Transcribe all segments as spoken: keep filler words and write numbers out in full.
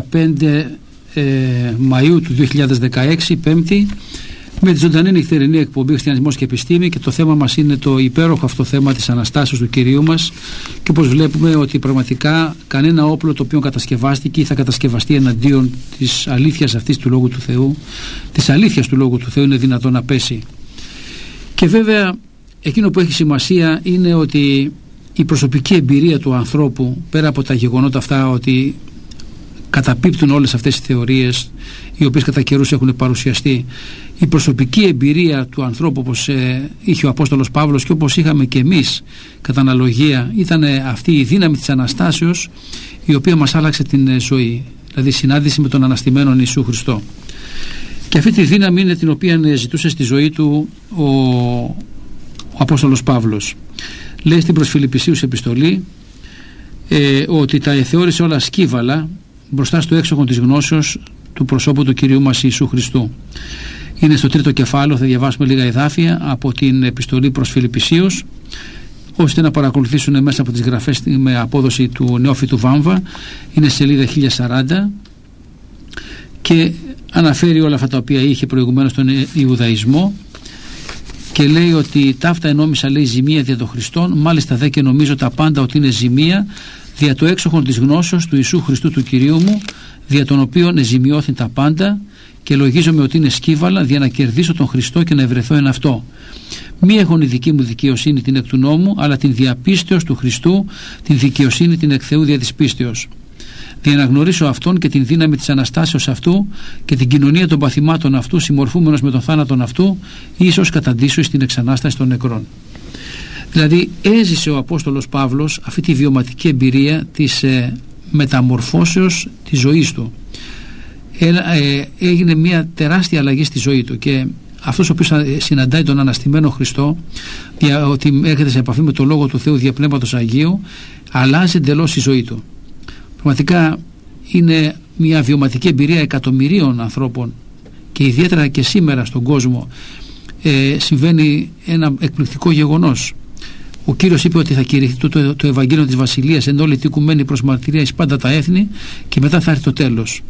δεκαπέντε ε, Μαΐου του δύο χιλιάδες δεκαέξι, Πέμπτη, με τη ζωντανή νυχτερινή εκπομπή Χριστιανισμός και Επιστήμη, και το θέμα μας είναι το υπέροχο αυτό θέμα της Αναστάσεως του Κυρίου μας, και όπως βλέπουμε ότι πραγματικά κανένα όπλο το οποίο κατασκευάστηκε ή θα κατασκευαστεί εναντίον της αλήθειας αυτής του Λόγου του Θεού, της αλήθειας του Λόγου του Θεού, είναι δυνατόν να πέσει. Και βέβαια εκείνο που έχει σημασία είναι ότι η προσωπική εμπειρία του ανθρώπου, πέρα από τα γεγονότα αυτά ότι καταπίπτουν όλες αυτές οι θεωρίες οι οποίες κατά καιρούς έχουν παρουσιαστεί, η προσωπική εμπειρία του ανθρώπου όπως ε, είχε ο Απόστολος Παύλος και όπως είχαμε και εμείς κατά αναλογία, ήταν αυτή η δύναμη της Αναστάσεως η οποία μας άλλαξε την ζωή, δηλαδή συνάντηση με τον αναστημένον Ιησού Χριστό. Και αυτή τη δύναμη είναι την οποία ζητούσε στη ζωή του ο, ο Απόστολος Παύλος. Λέει στην προς Φιλιππισίους επιστολή ε, ότι τα εθεώρησε όλα σκύβαλα μπροστά στο έξοχο της γνώσεως του προσώπου του Κυρίου μας Ιησού Χριστού. Είναι στο τρίτο κεφάλαιο, θα διαβάσουμε λίγα εδάφια από την επιστολή προς Φιλιππισίους, ώστε να παρακολουθήσουν μέσα από τις γραφές με απόδοση του Νεόφυτου Βάμβα. Είναι σελίδα χίλια σαράντα και αναφέρει όλα αυτά τα οποία είχε προηγουμένως στον Ιουδαϊσμό, και λέει ότι ταύτα ενόμισα, λέει, ζημία δια των Χριστών, μάλιστα δε και νομίζω τα πάντα ότι είναι ζημία δια το έξοχον της γνώσεως του Ιησού Χριστού του Κυρίου μου, δια τον οποίον εζημιώθην τα πάντα, και λογίζομαι ότι είναι σκύβαλα δια να κερδίσω τον Χριστό και να ευρεθώ εν αυτό. Μη έχον η δική μου δικαιοσύνη την εκ του νόμου, αλλά την διαπίστεως του Χριστού, την δικαιοσύνη την εκ Θεού δια της πίστεως. Δια να γνωρίσω αυτόν και την δύναμη της Αναστάσεως αυτού και την κοινωνία των παθημάτων αυτού, συμμορφούμενος με τον θάνατον αυτού, ίσως καταντήσω στην εξανάσταση των νεκρών. Δηλαδή έζησε ο Απόστολος Παύλος αυτή τη βιωματική εμπειρία της ε, μεταμορφώσεως της ζωής του. Ε, ε, έγινε μια τεράστια αλλαγή στη ζωή του, και αυτός ο οποίος συναντάει τον αναστημένο Χριστό, δια, ότι έρχεται σε επαφή με το Λόγο του Θεού δια Πνεύματος Αγίου, αλλάζει εντελώς η ζωή του. Πραγματικά είναι μια βιωματική εμπειρία εκατομμυρίων ανθρώπων, και ιδιαίτερα και σήμερα στον κόσμο ε, συμβαίνει ένα εκπληκτικό γεγονός. Ο Κύριος είπε ότι θα κηρυχθεί το, το, το Ευαγγέλιο της Βασιλείας εν όλη τη οικουμένη προς μαρτυρία εις πάντα τα έθνη, και μετά θα έρθει το τέλος.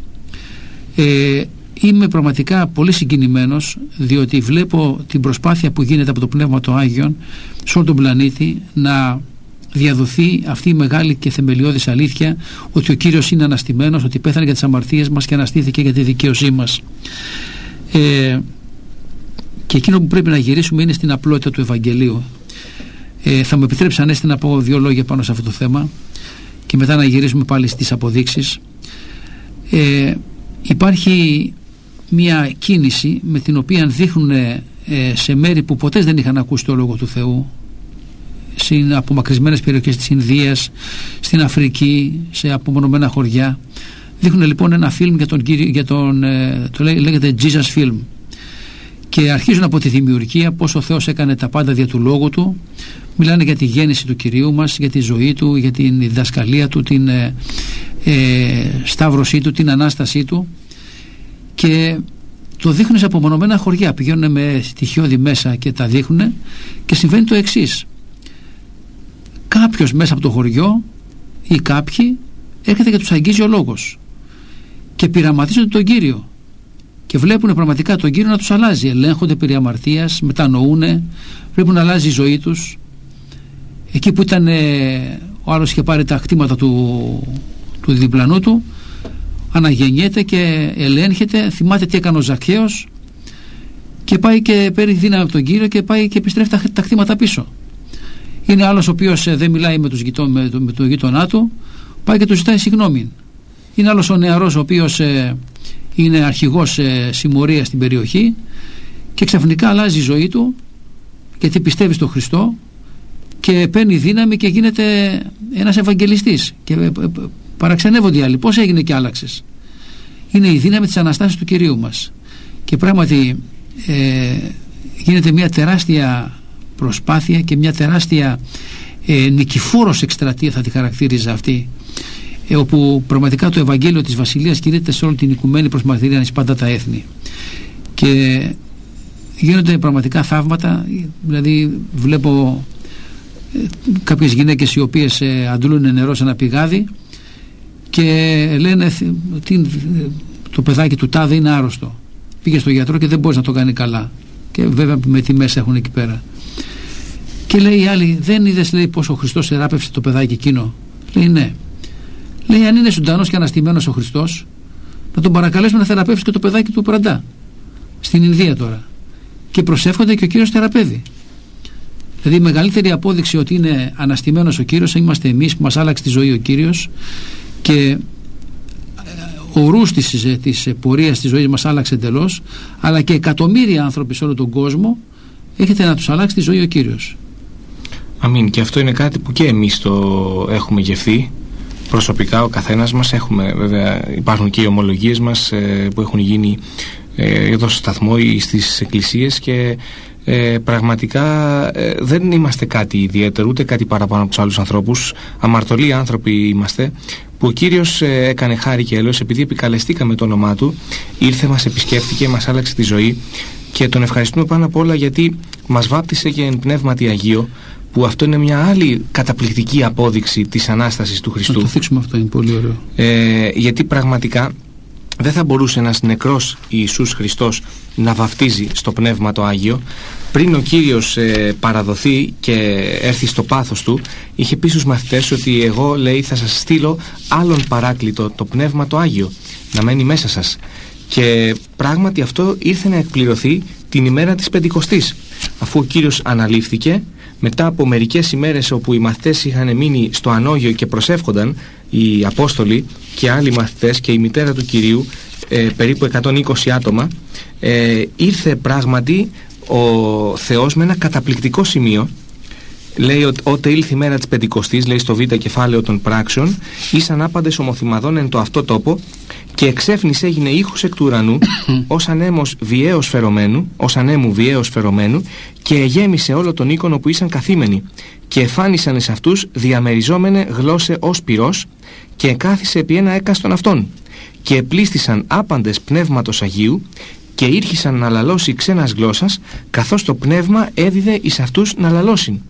Ε, είμαι πραγματικά πολύ συγκινημένος, διότι βλέπω την προσπάθεια που γίνεται από το Πνεύμα το Άγιον σε όλο τον πλανήτη να διαδοθεί αυτή η μεγάλη και θεμελιώδης αλήθεια ότι ο Κύριος είναι αναστημένος, ότι πέθανε για τις αμαρτίες μας και αναστήθηκε για τη δικαίωσή μας. Ε, και εκείνο που πρέπει να γυρίσουμε είναι στην απλότητα του Ευαγγελίου. Ε, θα μου επιτρέψει, Ανέστη, να πω δύο λόγια πάνω σε αυτό το θέμα και μετά να γυρίσουμε πάλι στις αποδείξεις. Ε, υπάρχει μια κίνηση με την οποία δείχνουν ε, σε μέρη που ποτέ δεν είχαν ακούσει το Λόγο του Θεού, σε απομακρυσμένες περιοχές της Ινδίας, στην Αφρική, σε απομονωμένα χωριά. Δείχνουν λοιπόν ένα φιλμ για τον, για τον ε, το λέγεται Jesus Film, και αρχίζουν από τη δημιουργία, πώς ο Θεός έκανε τα πάντα δια του Λόγου του. Μιλάνε για τη γέννηση του Κυρίου μας, για τη ζωή του, για την διδασκαλία του, την ε, ε, σταύρωσή του, την Ανάστασή του, και το δείχνουν σε απομονωμένα χωριά. Πηγαίνουν με στοιχειώδη μέσα και τα δείχνουν, και συμβαίνει το εξής. Κάποιος μέσα από το χωριό ή κάποιοι έρχεται και τους αγγίζει ο Λόγος και πειραματίζονται τον Κύριο και βλέπουν πραγματικά τον Κύριο να τους αλλάζει. Ελέγχονται περί αμαρτίας, μετανοούν, βλέπουν να αλλάζει η ζωή τους. Εκεί που ήταν ε, ο άλλος είχε πάρει τα κτήματα του, του διπλανού του, αναγεννιέται και ελέγχεται, θυμάται τι έκανε ο Ζακχαίος και πάει και παίρνει δύναμη από τον Κύριο και πάει και επιστρέφει τα, τα κτήματα πίσω. Είναι άλλος ο οποίος ε, δεν μιλάει με, τους γειτό, με, το, με τον γείτονά του, πάει και του ζητάει συγγνώμη. Είναι άλλος ο νεαρός ο οποίος ε, είναι αρχηγός ε, συμμορίας στην περιοχή και ξαφνικά αλλάζει η ζωή του γιατί πιστεύει στον Χριστό και παίρνει δύναμη και γίνεται ένας Ευαγγελιστής και ε, ε, παραξενεύονται οι άλλοι. Πώς έγινε και άλλαξες? Είναι η δύναμη της Αναστάσεως του Κυρίου μας, και πράγματι ε, γίνεται μια τεράστια προσπάθεια και μια τεράστια ε, νικηφόρος εκστρατεία, θα τη χαρακτήριζα αυτή, ε, όπου πραγματικά το Ευαγγέλιο της Βασιλείας κηρύττεται σε όλη την οικουμένη προς μαρτυρία εις πάντα τα έθνη, και γίνονται πραγματικά θαύματα. Δηλαδή βλέπω ε, κάποιες γυναίκες οι οποίες ε, αντλούν νερό σε ένα πηγάδι και λένε τι, το παιδάκι του τάδε είναι άρρωστο, πήγε στο γιατρό και δεν μπορεί να το κάνει καλά, και βέβαια με τι μέσα έχουν εκεί πέρα. Και λέει η άλλη, δεν είδες, λέει, πως ο Χριστός εράπευσε το παιδάκι εκείνο? Λέει ναι. Λέει, αν είναι ζωντανός και αναστημένος ο Χριστός, να τον παρακαλέσουμε να θεραπεύσει και το παιδάκι του Πραντά στην Ινδία τώρα, και προσεύχονται και ο Κύριος θεραπεύει. Δηλαδή η μεγαλύτερη απόδειξη ότι είναι αναστημένος ο Κύριος είμαστε εμείς που μας άλλαξε τη ζωή ο Κύριος, και ο ρούς της, της πορείας της ζωής μας άλλαξε εντελώς, αλλά και εκατομμύρια άνθρωποι σε όλο τον κόσμο έχετε να τους αλλάξει τη ζωή ο Κύριος. Αμήν. Και αυτό είναι κάτι που και εμείς το έχουμε γευθεί προσωπικά, ο καθένας μας. Έχουμε, βέβαια, υπάρχουν και οι ομολογίες μας ε, που έχουν γίνει ε, εδώ στο σταθμό ή στις εκκλησίες, και ε, πραγματικά ε, δεν είμαστε κάτι ιδιαίτερο, ούτε κάτι παραπάνω από τους άλλους ανθρώπους. Αμαρτωλοί άνθρωποι είμαστε, που ο Κύριος ε, έκανε χάρη και έλεος, επειδή επικαλεστήκαμε το όνομά Του, ήρθε, μας επισκέφθηκε, μας άλλαξε τη ζωή, και τον ευχαριστούμε πάνω απ' όλα γιατί μας βάπτισε και εν πνεύματι Αγίο, που αυτό είναι μια άλλη καταπληκτική απόδειξη της Ανάστασης του Χριστού. Να το θίξουμε αυτό, είναι πολύ ωραίο. Ε, γιατί πραγματικά δεν θα μπορούσε ένας νεκρός Ιησούς Χριστός να βαφτίζει στο Πνεύμα το Άγιο. Πριν ο Κύριος ε, παραδοθεί και έρθει στο πάθος Του, είχε πει στους μαθητές ότι εγώ, λέει, θα σας στείλω άλλον παράκλητο, το Πνεύμα το Άγιο, να μένει μέσα σας. Και πράγματι αυτό ήρθε να εκπληρωθεί την ημέρα της Πεντηκοστής, αφού ο Κύριος αναλήφθηκε, μετά από μερικές ημέρες όπου οι μαθητές είχαν μείνει στο ανώγιο και προσεύχονταν, οι Απόστολοι και άλλοι μαθητές και η μητέρα του Κυρίου, ε, περίπου εκατόν είκοσι άτομα, ε, ήρθε πράγματι ο Θεός με ένα καταπληκτικό σημείο. Λέει ότι ότε ήλθε η μέρα της Πεντηκοστής, λέει στο β κεφάλαιο των πράξεων, ήσαν άπαντες ομοθυμαδών εν το αυτό τόπο, και εξέφνης έγινε ήχος εκ του ουρανού, ως ανέμος βιαίος φερωμένου, ως ανέμου βιαίος φερωμένου, και εγέμισε όλο τον οίκον όπου ήσαν καθήμενοι, και εφάνισαν εις αυτούς διαμεριζόμενε γλώσσε ως πυρός, και εκάθισε επί ένα έκαστον αυτών, και επλήστησαν άπαντες πνεύματος Αγίου, και ήρχισαν να λαλώσει ξένας γλώσσας, καθώς το πνεύμα έδιδε εις αυτούς να λαλώσιν.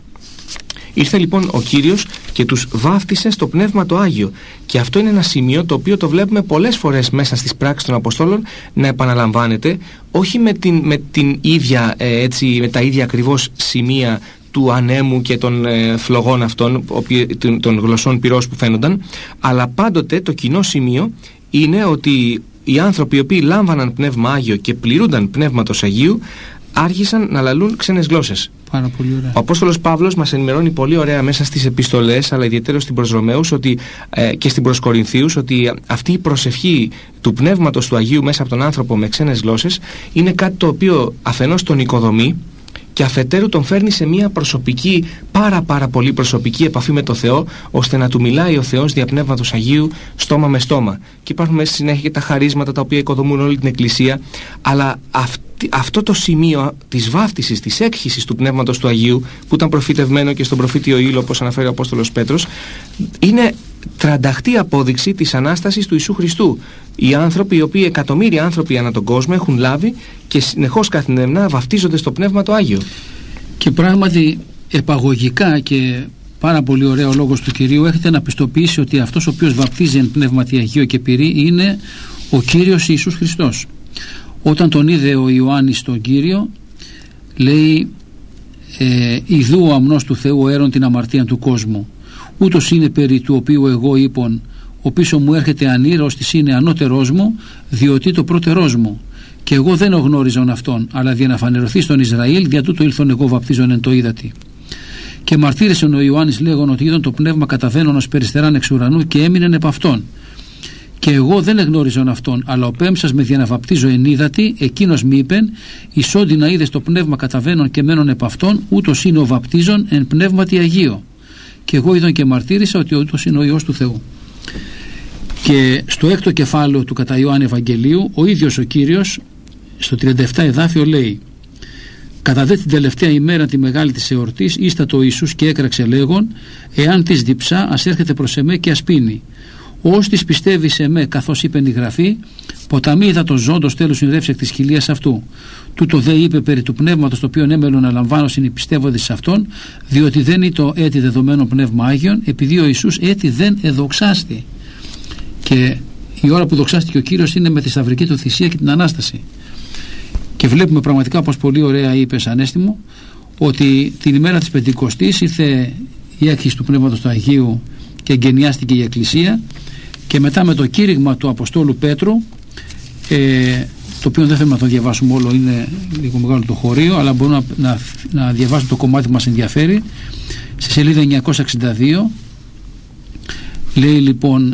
Ήρθε λοιπόν ο Κύριος και τους βάφτισε στο Πνεύμα το Άγιο, και αυτό είναι ένα σημείο το οποίο το βλέπουμε πολλές φορές μέσα στις πράξεις των Αποστόλων να επαναλαμβάνεται, όχι με την, με την ίδια, ε, έτσι, με τα ίδια ακριβώς σημεία του ανέμου και των ε, φλογών αυτών, των, των γλωσσών πυρός που φαίνονταν, αλλά πάντοτε το κοινό σημείο είναι ότι οι άνθρωποι οι οποίοι λάμβαναν Πνεύμα Άγιο και πληρούνταν Πνεύματος Αγίου άρχισαν να λαλούν ξένες γλώσσες. Πάρα πολύ ωραία. Ο Απόστολος Παύλος μας ενημερώνει πολύ ωραία μέσα στις επιστολές, αλλά ιδιαίτερα στην προς Ρωμαίους ότι, ε, και στην προς Κορινθίους, ότι αυτή η προσευχή του Πνεύματος του Αγίου μέσα από τον άνθρωπο με ξένες γλώσσες είναι κάτι το οποίο αφενός τον οικοδομεί, και αφετέρου τον φέρνει σε μια προσωπική, πάρα πάρα πολύ προσωπική επαφή με το Θεό, ώστε να του μιλάει ο Θεός δια Πνεύματος Αγίου στόμα με στόμα. Και υπάρχουν μέσα συνέχεια και τα χαρίσματα τα οποία οικοδομούν όλη την Εκκλησία, αλλά αυτή, αυτό το σημείο της βάφτισης, της έκχυσης του Πνεύματος του Αγίου, που ήταν προφητευμένο και στον προφήτη Ιωήλ, όπως αναφέρει ο Απόστολος Πέτρος, είναι τρανταχτή απόδειξη της Ανάστασης του Ιησού Χριστού. Οι άνθρωποι, οι οποίοι εκατομμύρια άνθρωποι ανά τον κόσμο έχουν λάβει και συνεχώς καθημερινά βαφτίζονται στο Πνεύμα το Άγιο. Και πράγματι επαγωγικά και πάρα πολύ ωραίο λόγος του Κυρίου έχετε να πιστοποιήσει ότι αυτός ο οποίος βαπτίζει εν Πνεύματι Αγίο και πυρί είναι ο Κύριος Ιησούς Χριστός. Όταν τον είδε ο Ιωάννης τον Κύριο, λέει ε, «Ιδού ο αμνός του Θεού έρων την αμαρτία του κόσμου. Ούτως είναι περί του οποίου εγώ είπων, ο πίσω μου έρχεται ανήρος της είναι ανώτερός μου, διότι το πρώτερός μου. Και εγώ δεν εγνώριζον αυτόν, αλλά δια να φανερωθεί στον Ισραήλ, δια τούτο ήλθον εγώ βαπτίζον εν το είδατη». Και μαρτύρησαν ο Ιωάννης λέγον ότι είδον το πνεύμα καταβαίνον ως περιστεράν εξ ουρανού και έμεινεν επ' αυτόν. Και εγώ δεν εγνώριζον αυτόν, αλλά ο πέμψας με δια να βαπτίζω εν είδατη, εκείνος μη είπεν, εισόντι να είδες το πνεύμα καταβαίνον και μένον επ' αυτόν, ούτως είναι ο βαπτίζον εν πνεύματι Αγίο. Και εγώ είδον και μαρτύρησα ότι ούτως είναι ο Υιός του Θεού. Και στο έκτο κεφάλαιο του κατά Ιωάννη Ευαγγελίου, ο ίδιος ο Κύριος στο τριάντα επτά εδάφιο λέει: «Κατά δε την τελευταία ημέρα τη μεγάλη της εορτής ίστατο ο Ιησούς και έκραξε λέγον, εάν της διψά ας έρχεται προς εμέ και ας πίνει. Ως της πιστεύει σε με, καθώς είπεν η Γραφή, ποταμί είδα το ζώντος τέλος συνδεύσει εκ της χιλίας αυτού. Τούτο δε είπε περί του πνεύματος το οποίο έμελον να λαμβάνω συνυπιστεύοντες σε αυτόν, διότι δεν είναι το έτη δεδομένο πνεύμα Άγιον, επειδή ο Ιησούς έτη δεν εδοξάστη». Και η ώρα που δοξάστηκε ο Κύριος είναι με τη σταυρική του θυσία και την Ανάσταση. Και βλέπουμε πραγματικά, όπως πολύ ωραία είπες, Ανέστη μου, ότι την ημέρα της Πεντηκοστής ήρθε η έκχυση του Πνεύματος του Αγίου και εγκαινιάστηκε η Εκκλησία, και μετά με το κήρυγμα του Αποστόλου Πέτρου, ε, το οποίο δεν θέλουμε να το διαβάσουμε όλο, είναι λίγο μεγάλο το χωρίο, αλλά μπορούμε να, να, να διαβάσουμε το κομμάτι που μας ενδιαφέρει. Στη σελίδα εννιακόσια εξήντα δύο λέει λοιπόν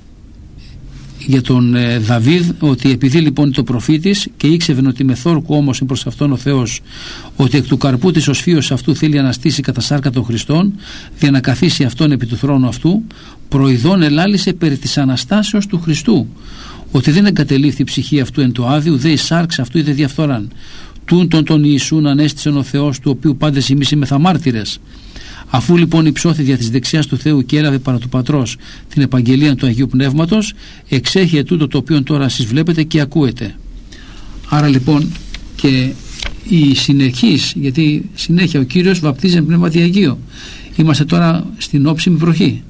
για τον ε, Δαβίδ, ότι επειδή λοιπόν είναι το προφήτης και ήξερε ότι με θόρκο όμως είναι προς αυτόν ο Θεός, ότι εκ του καρπού της οσφίως αυτού θέλει να αναστήσει κατά σάρκα των Χριστών, για να καθίσει αυτόν επί του θρόνου αυτού, προειδών ελάλησε περί της Αναστάσεως του Χριστού, ότι δεν εγκατελείφθη η ψυχή αυτού εν το άδειο, δε η σάρξ αυτού είδε διαφθοράν. Τούν τον τον Ιησούν ανέστησεν ο Θεός, του οποίου πάντες εμείς είμαστε μάρτυρες. Αφού λοιπόν υψώθη δια της δεξιάς του Θεού και έλαβε παρά του Πατρός την επαγγελία του Αγίου Πνεύματος, εξέχει ετούτο το οποίο τώρα εσείς βλέπετε και ακούετε. Άρα λοιπόν και η συνεχής, γιατί συνέχεια ο Κύριος βαπτίζει με Πνεύματι Αγίο. Είμαστε τώρα στην όψιμη βροχή.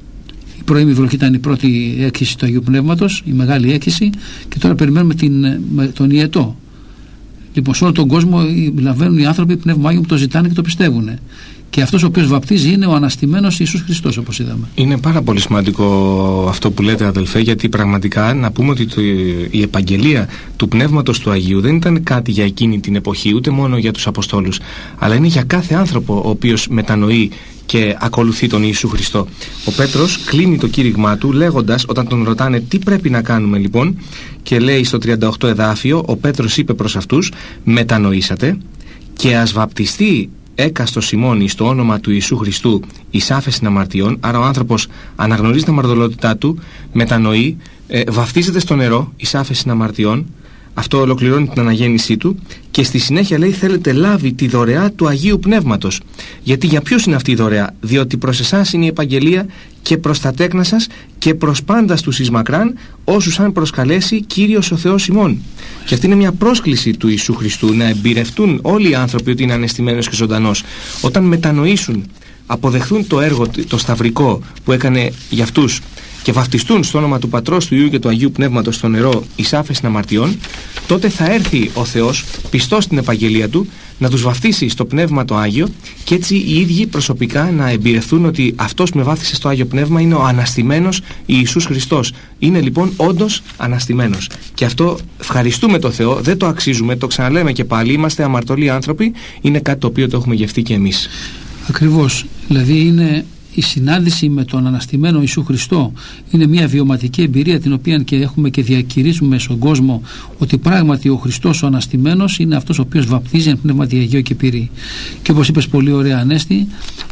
Η πρώιμη βροχή ήταν η πρώτη έκχυση του Αγίου Πνεύματος, η μεγάλη έκχυση, και τώρα περιμένουμε την, τον Ιετό. Λοιπόν, σε όλο τον κόσμο λαβαίνουν οι άνθρωποι Πνεύμα Άγιο που το ζητάνε και το πιστεύουν. Και αυτός ο οποίος βαπτίζει είναι ο αναστημένος Ιησούς Χριστός, όπως είδαμε. Είναι πάρα πολύ σημαντικό αυτό που λέτε, αδελφέ, γιατί πραγματικά να πούμε ότι το, η επαγγελία του Πνεύματος του Αγίου δεν ήταν κάτι για εκείνη την εποχή, ούτε μόνο για τους Αποστόλους, αλλά είναι για κάθε άνθρωπο ο οποίος μετανοεί και ακολουθεί τον Ιησού Χριστό. Ο Πέτρος κλείνει το κήρυγμά του λέγοντας, όταν τον ρωτάνε τι πρέπει να κάνουμε λοιπόν, και λέει στο τριάντα οκτώ εδάφιο, ο Πέτρος είπε προς αυτούς, μετανοήσατε και ας βαπτιστεί έκαστο Σιμώνη στο όνομα του Ιησού Χριστού εις άφεσιν αμαρτιών. Άρα ο άνθρωπος αναγνωρίζει την αμαρτωλότητά του, μετανοεί, ε, βαφτίζεται στο νερό εις άφεσιν αμαρτιών. Αυτό ολοκληρώνει την αναγέννησή του, και στη συνέχεια λέει θέλετε λάβει τη δωρεά του Αγίου Πνεύματος. Γιατί για ποιους είναι αυτή η δωρεά? Διότι προς εσάς είναι η επαγγελία και προς τα τέκνα σας και προς πάντας τους εις μακράν, όσους αν προσκαλέσει Κύριος ο Θεός ημών. Και αυτή είναι μια πρόσκληση του Ιησού Χριστού, να εμπειρευτούν όλοι οι άνθρωποι ότι είναι ανεστημένος και ζωντανός. Όταν μετανοήσουν, αποδεχθούν το έργο το σταυρικό που έκανε για αυτούς και βαφτιστούν στο όνομα του Πατρός, του Υιού και του Αγίου Πνεύματος στο νερό εις άφεσιν αμαρτιών, τότε θα έρθει ο Θεός πιστός στην επαγγελία του να τους βαφτίσει στο Πνεύμα το Άγιο, και έτσι οι ίδιοι προσωπικά να εμπειρευτούν ότι αυτός που με βάφτισε στο Άγιο Πνεύμα είναι ο αναστημένος Ιησούς Χριστός. Είναι λοιπόν όντως αναστημένος. Και αυτό ευχαριστούμε το Θεό, δεν το αξίζουμε, το ξαναλέμε και πάλι, είμαστε αμαρτωλοί άνθρωποι, είναι κάτι το οποίο το έχουμε γευτεί και εμείς. Ακριβώς, δηλαδή είναι η συνάντηση με τον αναστημένο Ιησού Χριστό, είναι μια βιωματική εμπειρία την οποία και έχουμε και διακηρύσουμε στον κόσμο ότι πράγματι ο Χριστός ο αναστημένος είναι αυτός ο οποίος βαπτίζει εν Πνεύματι Αγίο και πυρί. Και όπως είπες πολύ ωραία, Ανέστη,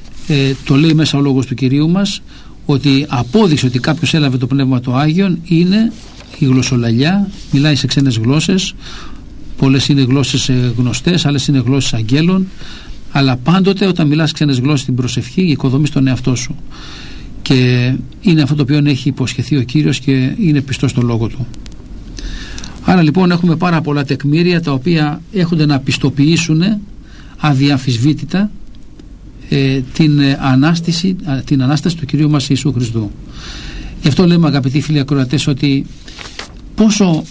ε, το λέει μέσα ο λόγος του Κυρίου μας, ότι απόδειξε ότι κάποιος έλαβε το Πνεύμα το Άγιον είναι η γλωσσολαλιά, μιλάει σε ξένες γλώσσες, πολλές είναι γλώσσες γνωστές, άλλες είναι γλώσσες αγγέλων, αλλά πάντοτε όταν μιλάς ξένες γλώσσες στην προσευχή οικοδομείς τον εαυτό σου, και είναι αυτό το οποίο έχει υποσχεθεί ο Κύριος και είναι πιστός στο λόγο του. Άρα λοιπόν έχουμε πάρα πολλά τεκμήρια τα οποία έχονται να πιστοποιήσουν αδιαμφισβήτητα ε, την, ανάστηση, την Ανάσταση του Κυρίου μας Ιησού Χριστού. Γι' αυτό λέμε, αγαπητοί φίλοι ακροατές, ότι πόσο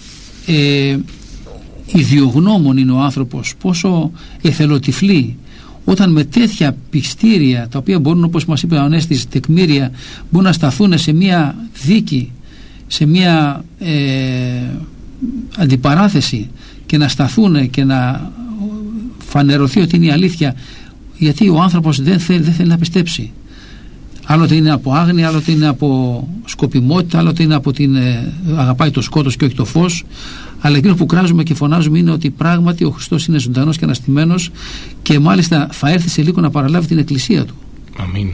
ε, ιδιογνώμων είναι ο άνθρωπος, πόσο εθελοτυφλή, όταν με τέτοια πιστήρια τα οποία μπορούν, όπως μας είπε ο Ανέστης, τεκμήρια, μπορούν να σταθούν σε μια δίκη, σε μια ε, αντιπαράθεση, και να σταθούν και να φανερωθεί ότι είναι η αλήθεια, γιατί ο άνθρωπος δεν θέλει, δεν θέλει να πιστέψει. Άλλοτε είναι από άγνοια, άλλοτε είναι από σκοπιμότητα, άλλοτε είναι από την ε, αγαπάει το σκότος και όχι το φως. Αλλά εκείνο που κράζουμε και φωνάζουμε είναι ότι πράγματι ο Χριστός είναι ζωντανός και αναστημένος, και μάλιστα θα έρθει σε λίγο να παραλάβει την εκκλησία του. Αμήν.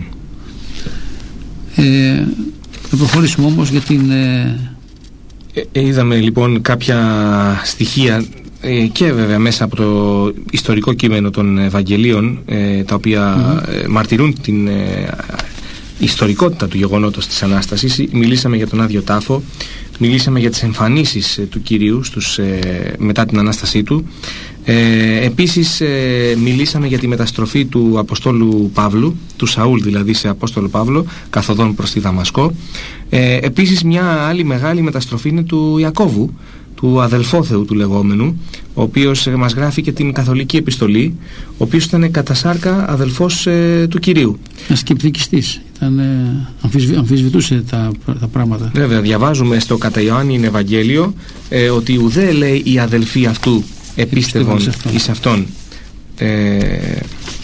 Ε, θα προχωρήσουμε όμως για την... Ε... Ε, είδαμε λοιπόν κάποια στοιχεία ε, και βέβαια μέσα από το ιστορικό κείμενο των Ευαγγελίων, ε, τα οποία mm-hmm. ε, μαρτυρούν την... Ε, ιστορικότητα του γεγονότος της Ανάστασης. Μιλήσαμε για τον Άδειο Τάφο, μιλήσαμε για τις εμφανίσεις ε, του Κυρίου στους, ε, μετά την Ανάστασή του. Ε, επίσης ε, μιλήσαμε για τη μεταστροφή του Αποστόλου Παύλου, του Σαούλ δηλαδή σε Απόστολο Παύλο, καθοδόν προς τη Δαμασκό. Ε, επίσης μια άλλη μεγάλη μεταστροφή είναι του Ιακώβου, του αδελφόθεου του λεγόμενου, ο οποίος ε, μας γράφει και την καθολική επιστολή, ο οποίος ήταν κατά σάρκα αδελφός ε, του Κυρίου. Ένας σκεπτικιστής, ήταν, ε, αμφισβη, αμφισβητούσε τα, τα πράγματα. Βέβαια, διαβάζουμε στο κατά Ιωάννη Ευαγγέλιο ε, ότι ουδέ, λέει, οι αδελφοί αυτού επίστευον εις αυτόν. Ε,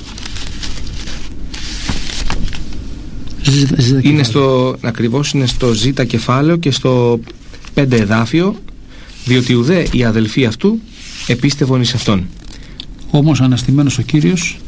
είναι στο, ακριβώς είναι στο Ζ κεφάλαιο και στο πέντε εδάφιο, διότι ουδέ οι αδελφοί αυτού επίστευον εις αυτόν. Όμως αναστημένος ο Κύριος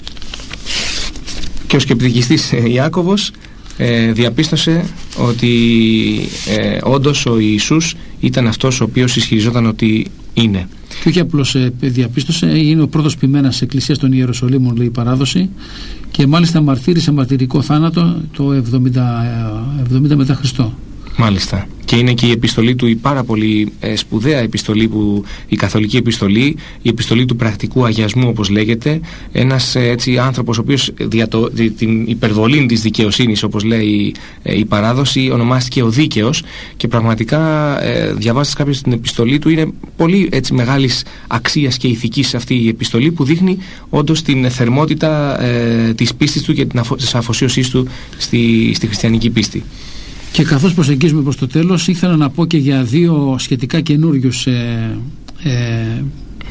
και ο σκεπτικιστής Ιάκωβος ε, διαπίστωσε ότι ε, όντως ο Ιησούς ήταν αυτός ο οποίος ισχυριζόταν ότι είναι. Και όχι απλώς ε, διαπίστωσε, είναι ο πρώτος ποιμένας της Εκκλησίας των Ιεροσολύμων, λέει η παράδοση, και μάλιστα μαρτύρησε μαρτυρικό θάνατο το εβδομήντα μετά Χριστό. Μάλιστα. Και είναι και η επιστολή του, η πάρα πολύ ε, σπουδαία επιστολή, που, η καθολική επιστολή, η επιστολή του πρακτικού αγιασμού, όπως λέγεται. Ένας ε, έτσι άνθρωπος ο οποίος δια το, δι, την υπερβολή της δικαιοσύνης, όπως λέει ε, η παράδοση, ονομάστηκε ο Δίκαιος, και πραγματικά ε, διαβάζοντας κάποιος την επιστολή του, είναι πολύ έτσι μεγάλης αξίας και ηθικής αυτή η επιστολή, που δείχνει όντως την θερμότητα ε, της πίστης του και της αφοσίωσής του στη, στη χριστιανική πίστη. Και καθώς προσεγγίζουμε προς το τέλος, ήθελα να πω και για δύο σχετικά καινούριους ε, ε,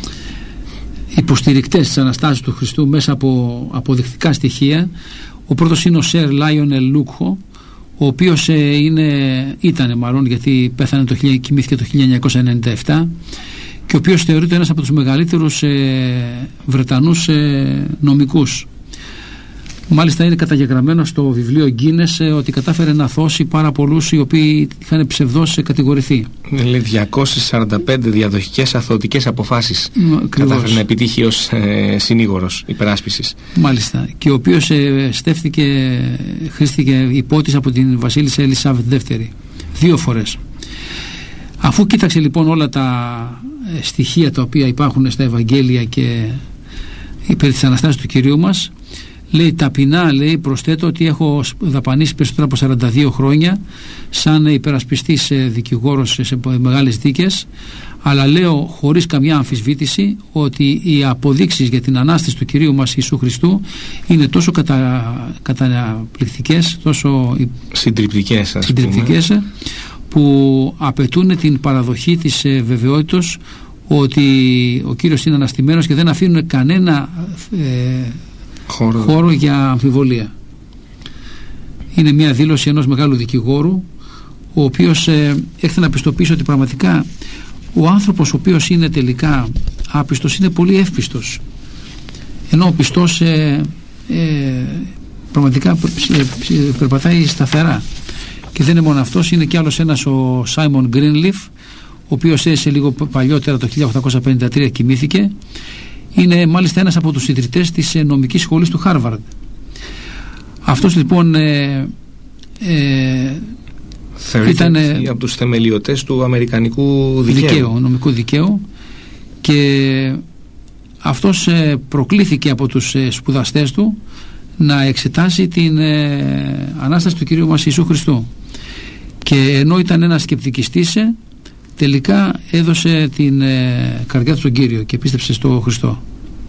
υποστηρικτές της Αναστάσεως του Χριστού μέσα από αποδεικτικά στοιχεία. Ο πρώτος είναι ο Σερ Λάιονελ Λούκχο, ο οποίος ε, είναι, ήτανε μάλλον, γιατί πέθανε το, κοιμήθηκε το χίλια εννιακόσια ενενήντα επτά, και ο οποίος θεωρείται ένας από τους μεγαλύτερους ε, Βρετανούς ε, νομικούς. Μάλιστα είναι καταγεγραμμένο στο βιβλίο Guinness ότι κατάφερε να θώσει πάρα πολλούς οι οποίοι είχαν ψευδώς κατηγορηθεί. Λέει διακόσιες σαράντα πέντε διαδοχικές αθωωτικές αποφάσεις κατάφερε να επιτύχει ως ε, συνήγορος υπεράσπισης. Μάλιστα. Και ο οποίος ε, στέφθηκε, χρήστηκε υπότις από την βασίλισσα Ελισάβετ δεύτερη δύο φορές. Αφού κοίταξε λοιπόν όλα τα ε, στοιχεία τα οποία υπάρχουν στα Ευαγγέλια και περί της Αναστάσεως του Κυρίου μας, λέει ταπεινά, λέει, προσθέτω ότι έχω δαπανίσει περισσότερα από σαράντα δύο χρόνια σαν υπερασπιστής δικηγόρος σε μεγάλες δίκες, αλλά λέω χωρίς καμιά αμφισβήτηση ότι οι αποδείξεις για την Ανάσταση του Κυρίου μας Ιησού Χριστού είναι τόσο κατα... καταπληκτικές, τόσο συντριπτικές, ας συντριπτικές πούμε, που απαιτούν την παραδοχή της βεβαιότητας ότι ο Κύριος είναι αναστημένος και δεν αφήνουν κανένα ε, Χώρο. χώρο για αμφιβολία. Είναι μια δήλωση ενός μεγάλου δικηγόρου, ο οποίος ε, έρχεται να πιστοποιήσει ότι πραγματικά ο άνθρωπος ο οποίος είναι τελικά άπιστος είναι πολύ εύπιστος, ενώ ο πιστός ε, ε, πραγματικά περπατάει σταθερά. Και δεν είναι μόνο αυτός, είναι και άλλος ένας, ο Σάιμον Γκρίνλιφ, ο οποίος έζησε λίγο παλιότερα, το χίλια οκτακόσια πενήντα τρία κοιμήθηκε. Είναι μάλιστα ένας από τους ιδρυτές της νομικής σχολής του Χάρβαρντ. Αυτός λοιπόν ε, ε, ήταν ε, από τους θεμελιωτές του αμερικανικού δικαίου, δικαίου νομικού δικαίου, και αυτός ε, προκλήθηκε από τους ε, σπουδαστές του να εξετάσει την ε, Ανάσταση του Κυρίου μας Ιησού Χριστού, και ενώ ήταν ένας σκεπτικιστής, τελικά έδωσε την ε, καρδιά του στον Κύριο και πίστεψε στο Χριστό.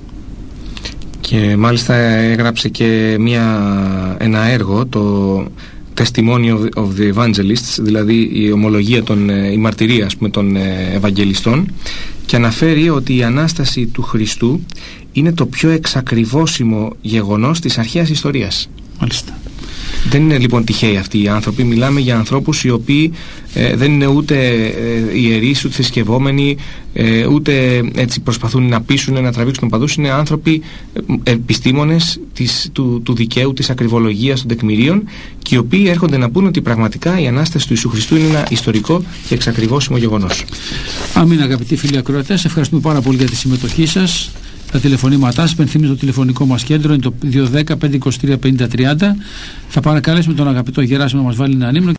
Και μάλιστα έγραψε και μια, ένα έργο, το Testimony of the Evangelists, δηλαδή η ομολογία των, η μαρτυρία, ας πούμε, των Ευαγγελιστών, και αναφέρει ότι η Ανάσταση του Χριστού είναι το πιο εξακριβώσιμο γεγονός της αρχαίας ιστορίας. Μάλιστα. Δεν είναι λοιπόν τυχαίοι αυτοί οι άνθρωποι. Μιλάμε για ανθρώπους οι οποίοι ε, δεν είναι ούτε ε, ιερείς, ούτε θρησκευόμενοι, ε, ούτε έτσι προσπαθούν να πείσουν, να τραβήξουν οπαδούς. Είναι άνθρωποι ε, επιστήμονες της, του, του δικαίου, της ακριβολογίας, των τεκμηρίων, και οι οποίοι έρχονται να πούν ότι πραγματικά η Ανάσταση του Ιησού Χριστού είναι ένα ιστορικό και εξακριβώσιμο γεγονός. Αμήν, αγαπητοί φίλοι ακροατές, ευχαριστούμε πάρα πολύ για τη συμμετοχή σας. Τα τηλεφωνήματά σας, υπενθυμίζω το τηλεφωνικό μας κέντρο είναι το δύο ένα μηδέν πέντε δύο τρία πέντε τριάντα. Θα παρακαλέσουμε τον αγαπητό Γεράσιμο να μας βάλει ένα ανήμνο.